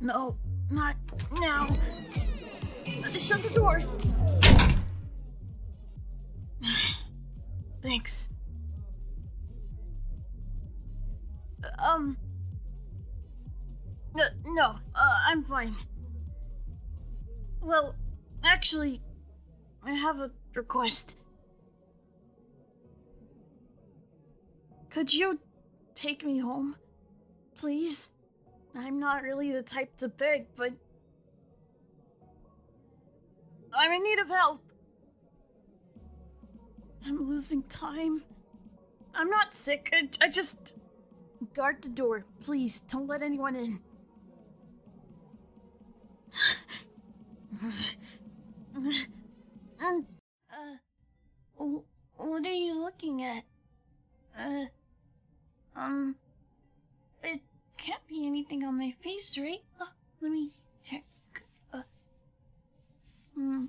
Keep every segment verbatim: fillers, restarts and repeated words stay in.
No, not now. Shut the door. Thanks. Um. No, no, uh, I'm fine. Well, actually, I have a request. Could you take me home, please? I'm not really the type to beg, but I'm in need of help. I'm losing time. I'm not sick. I, I just... Guard the door, please. Don't let anyone in. uh, what are you looking at? Uh, um, it can't be anything on my face, right? Uh, let me check. Uh, hmm.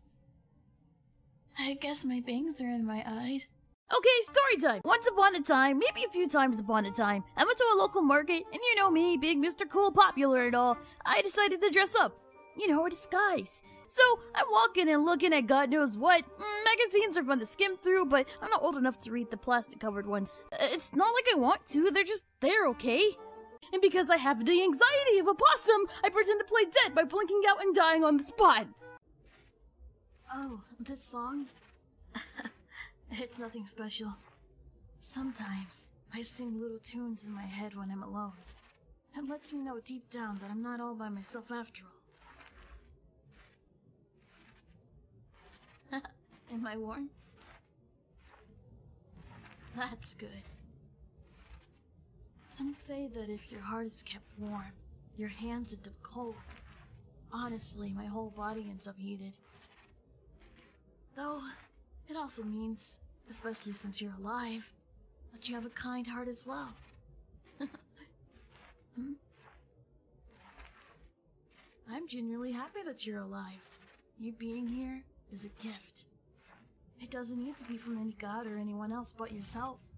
I guess my bangs are in my eyes. Okay, story time! Once upon a time, maybe a few times upon a time, I went to a local market, and you know me, being Mister Cool Popular and all, I decided to dress up. You know, a disguise. So, I'm walking and looking at God knows what. Mm, magazines are fun to skim through, but I'm not old enough to read the plastic-covered one. Uh, It's not like I want to, they're just there, okay? And because I have the anxiety of a possum, I pretend to play dead by blinking out and dying on the spot. Oh, this song? It's nothing special. Sometimes, I sing little tunes in my head when I'm alone. It lets me know deep down that I'm not all by myself after all. Am I warm? That's good. Some say that if your heart is kept warm, your hands end up cold. Honestly, my whole body ends up heated. Though, it also means, especially since you're alive, that you have a kind heart as well. hmm? I'm genuinely happy that you're alive. You being here is a gift. It doesn't need to be from any god or anyone else but yourself.